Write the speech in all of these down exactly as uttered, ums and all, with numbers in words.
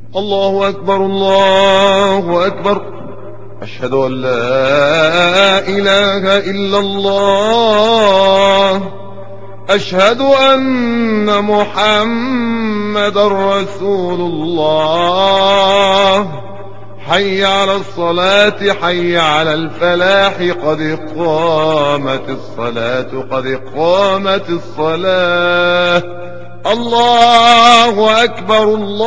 الله أكبر الله أكبر. أشهد أن لا إله إلا الله. أشهد أن محمد رسول الله. حي على الصلاة حي على الفلاح قد قامت الصلاة قد قامت الصلاة. الله أكبر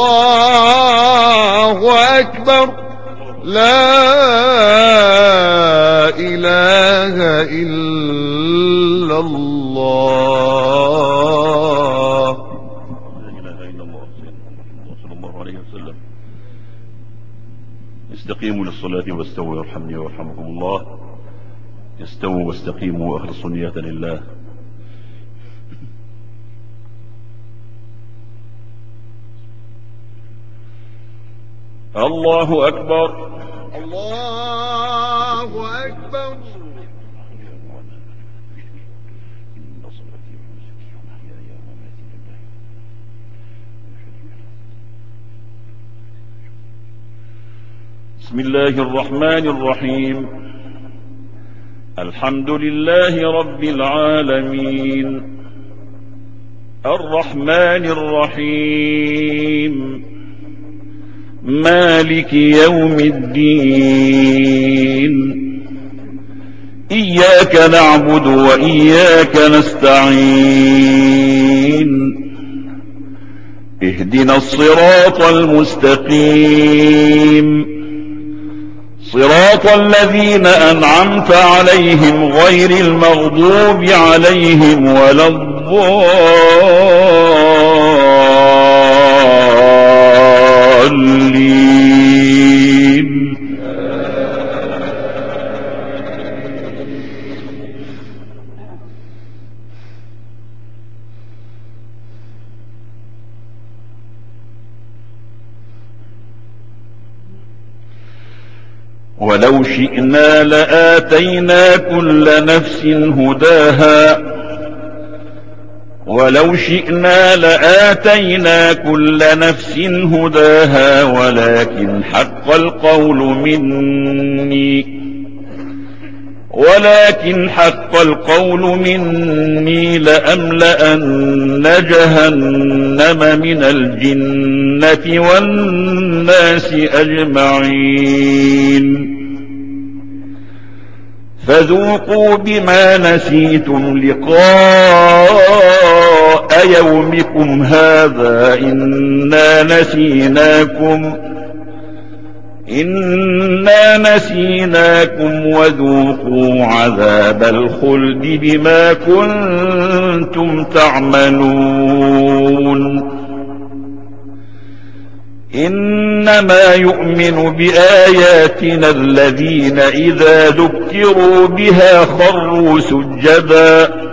الله أكبر. لا إله إلا الله. لا إله إلا الله صلى الله عليه وسلم. استقيموا للصلاة واستووا يرحمني ويرحمكم الله. استووا واستقيموا واخلصوا النية لله. الله أكبر الله أكبر. بسم الله الرحمن الرحيم. الحمد لله رب العالمين الرحمن الرحيم مالك يوم الدين. إياك نعبد وإياك نستعين. اهدنا الصراط المستقيم صراط الذين أنعمت عليهم غير المغضوب عليهم ولا الضالين. ولو شئنا لآتينا كل نفس هداها ولو شئنا لآتينا كل نفس هداها ولكن حق القول مني ولكن حق القول مني لأملأن جهنم من الجنة والناس أجمعين. فذوقوا بما نسيتم لقاء يومكم هذا إنا نسيناكم إنا نسيناكم وذوقوا عذاب الخلد بما كنتم تعملون. إنما يؤمن بآياتنا الذين إذا ذكروا بها خروا سجدا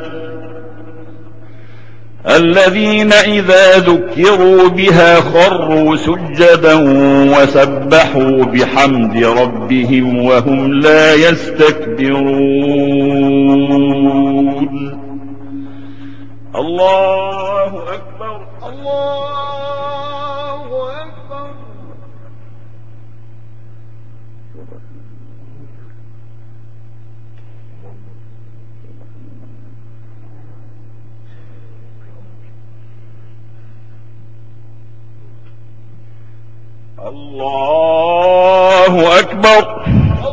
الذين إذا ذكروا بها خروا سجدا وسبحوا بحمد ربهم وهم لا يستكبرون. الله أكبر الله أكبر. الله أكبر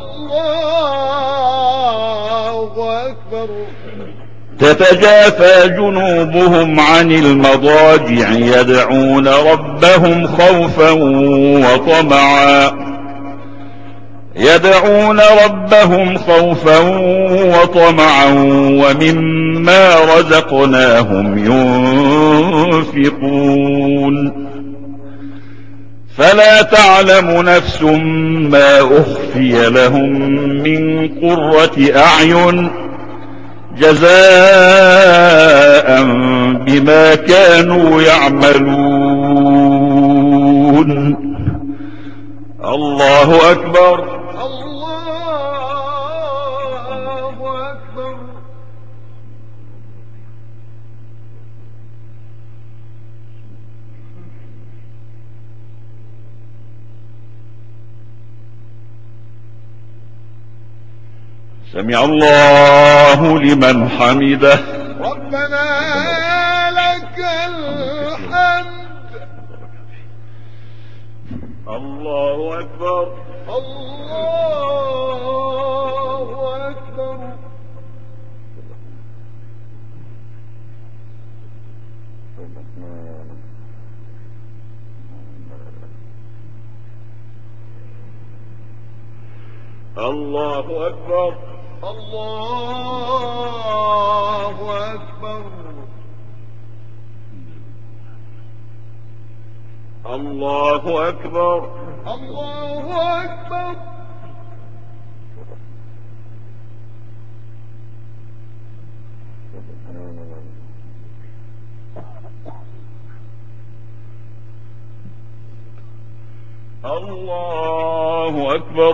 الله أكبر. تتجافى جنوبهم عن المضاجع يدعون ربهم خوفا وطمعا يدعون ربهم خوفا وطمعا ومما رزقناهم ينفقون. فلا تعلم نفس ما أخفي لهم من قرة أعين جزاء بما كانوا يعملون. الله أكبر الله أكبر. سمع الله لمن حمده. ربنا لك الحمد. الله أكبر. الله أكبر. الله أكبر. الله أكبر. الله أكبر. الله أكبر. الله أكبر.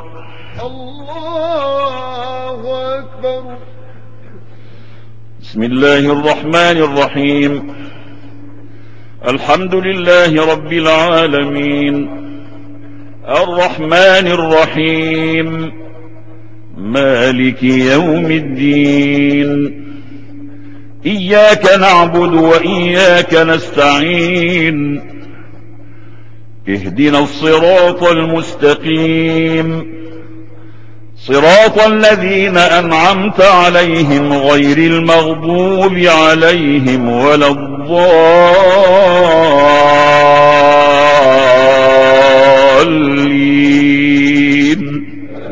الله أكبر. بسم الله الرحمن الرحيم. الحمد لله رب العالمين الرحمن الرحيم مالك يوم الدين. إياك نعبد وإياك نستعين. اهدنا الصراط المستقيم صراط الذين أنعمت عليهم غير المغضوب عليهم ولا الضالين.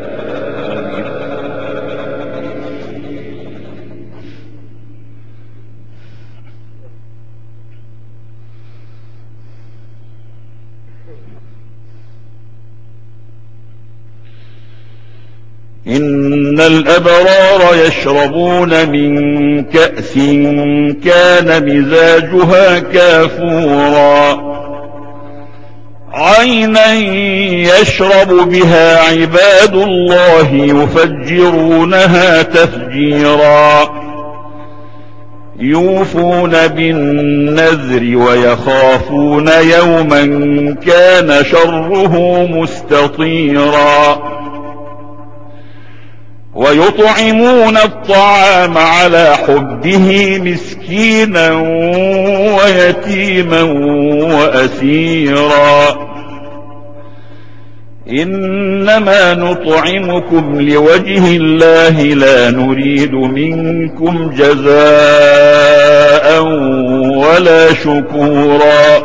إن الأبرار يشربون من كأس كان مزاجها كافورا عينا يشرب بها عباد الله يفجرونها تفجيرا يوفون بالنذر ويخافون يوما كان شره مستطيرا ويطعمون الطعام على حبه مسكينا ويتيما وأسيرا إنما نطعمكم لوجه الله لا نريد منكم جزاء ولا شكورا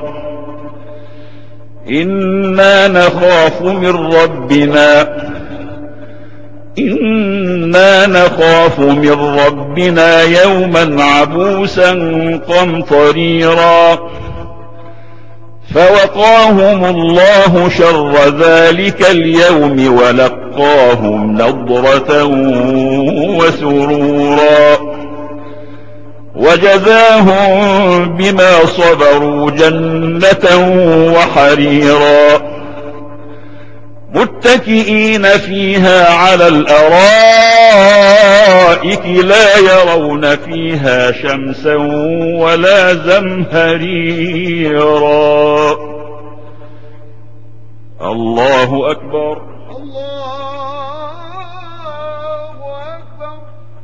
إنا نخاف من ربنا إنا نخاف من ربنا يوما عبوسا قمطريرا فوقاهم الله شر ذلك اليوم ولقاهم نضرة وسرورا وجزاهم بما صبروا جنة وحريرا متكئين فيها على الأرائك لا يرون فيها شمسا ولا زمهريرا. الله أكبر. الله أكبر.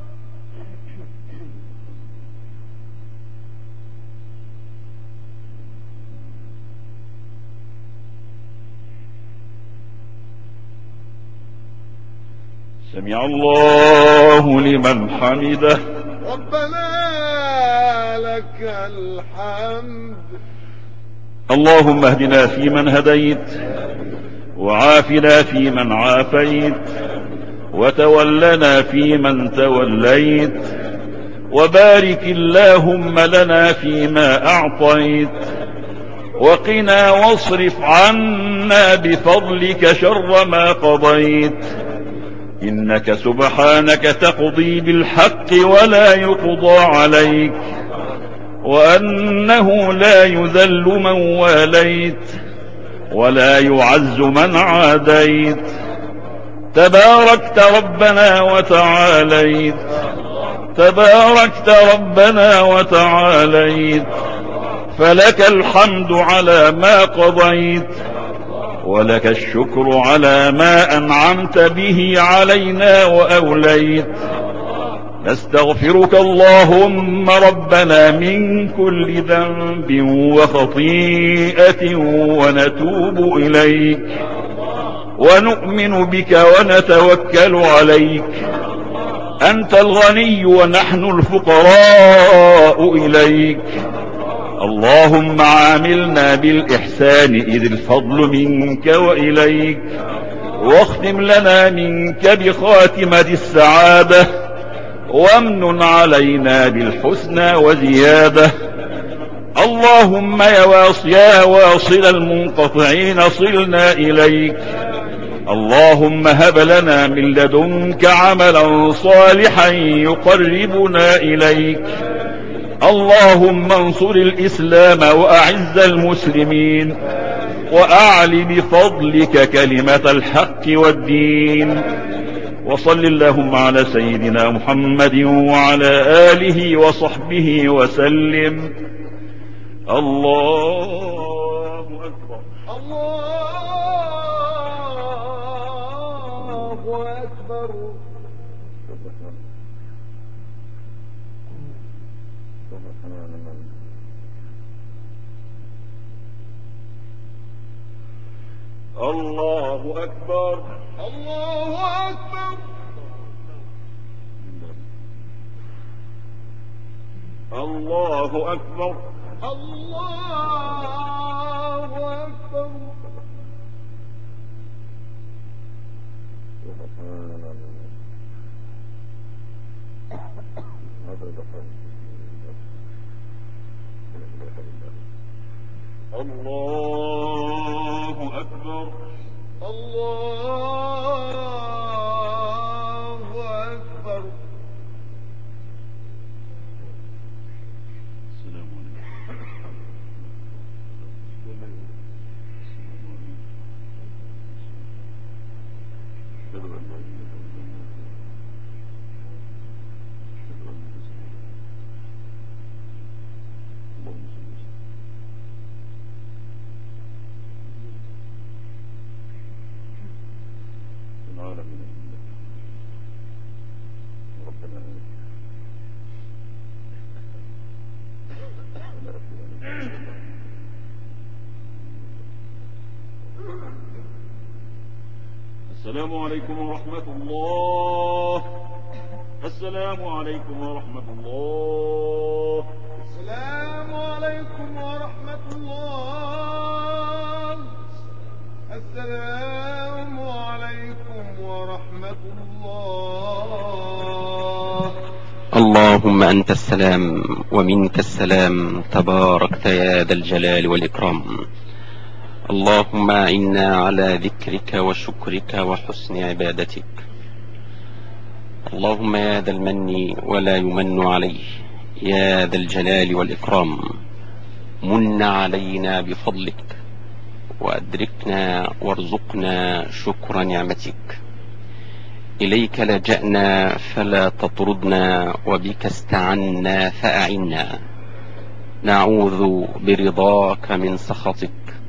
سمع الله لمن حمده. ربنا لك الحمد. اللهم اهدنا فيمن هديت وعافنا فيمن عافيت وتولنا فيمن توليت وبارك اللهم لنا فيما أعطيت وقنا واصرف عنا بفضلك شر ما قضيت إنك سبحانك تقضي بالحق ولا يقضى عليك وأنه لا يذل من واليت ولا يعز من عاديت تباركت ربنا وتعاليت تباركت ربنا وتعاليت فلك الحمد على ما قضيت ولك الشكر على ما أنعمت به علينا وأوليت. نستغفرك اللهم ربنا من كل ذنب وخطيئة ونتوب إليك ونؤمن بك ونتوكل عليك. أنت الغني ونحن الفقراء إليك. اللهم عاملنا بالإحسان إذ الفضل منك وإليك. واختم لنا منك بخاتمة السعادة وامن علينا بالحسنى وزيادة. اللهم يا واصيا واصل المنقطعين صلنا إليك. اللهم هب لنا من لدنك عملا صالحا يقربنا إليك. اللهم انصر الإسلام وأعز المسلمين وأعل بفضلك كلمة الحق والدين. وصل اللهم على سيدنا محمد وعلى آله وصحبه وسلم. الله أكبر. الله أكبر. الله أكبر. الله أكبر. الله أكبر. الله أكبر. الله أكبر. الله أكبر. السلام السلام عليكم ورحمة الله. السلام عليكم ورحمة الله. السلام عليكم ورحمة الله. السلام عليكم ورحمة الله. اللهم أنت السلام ومنك السلام، تباركت يا ذا الجلال والإكرام. اللهم إنا على ذكرك وشكرك وحسن عبادتك. اللهم يا ذا المن ولا يمن عليه، يا ذا الجلال والإكرام، من علينا بفضلك وأدركنا وارزقنا شكر نعمتك. إليك لجأنا فلا تطردنا، وبك استعنا فأعنا. نعوذ برضاك من سخطك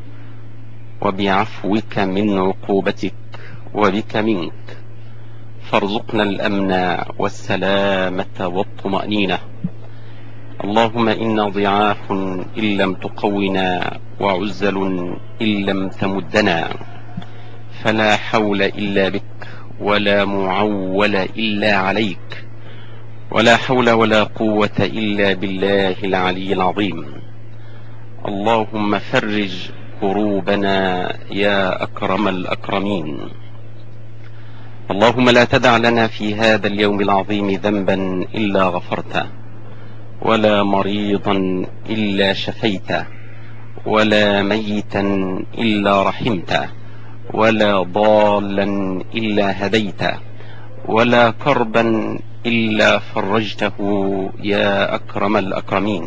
وبعفوك من عقوبتك، وبك منك، فارزقنا الأمن والسلامة والطمأنينة. اللهم إنا ضعاف إن لم تقونا، وعزل إن لم تمدنا، فلا حول إلا بك ولا معول إلا عليك، ولا حول ولا قوة إلا بالله العلي العظيم. اللهم فرج كروبنا يا أكرم الأكرمين. اللهم لا تدع لنا في هذا اليوم العظيم ذنبا إلا غفرته، ولا مريضا إلا شفيته، ولا ميتا إلا رحمته، ولا ضالا إلا هديته، ولا كربا إلا فرجته يا أكرم الأكرمين.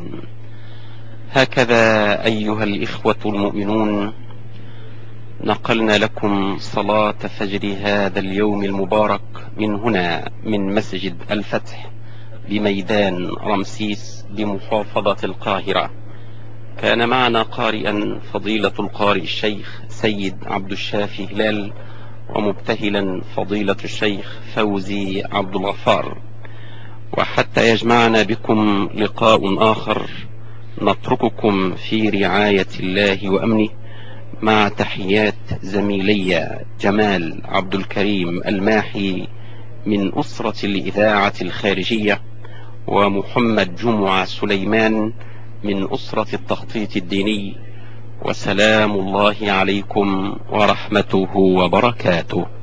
هكذا أيها الإخوة المؤمنون، نقلنا لكم صلاة فجر هذا اليوم المبارك من هنا، من مسجد الفتح بميدان رمسيس بمحافظة القاهرة، كان معنا قارئا فضيلة القارئ الشيخ سيد عبد الشافي هلال، ومبتهلا فضيلة الشيخ فوزي عبد الغفار. وحتى يجمعنا بكم لقاء آخر نترككم في رعاية الله وأمنه، مع تحيات زميلي جمال عبد الكريم الماحي من أسرة الإذاعة الخارجية، ومحمد جمعة سليمان من أسرة التخطيط الديني. وسلام الله عليكم ورحمته وبركاته.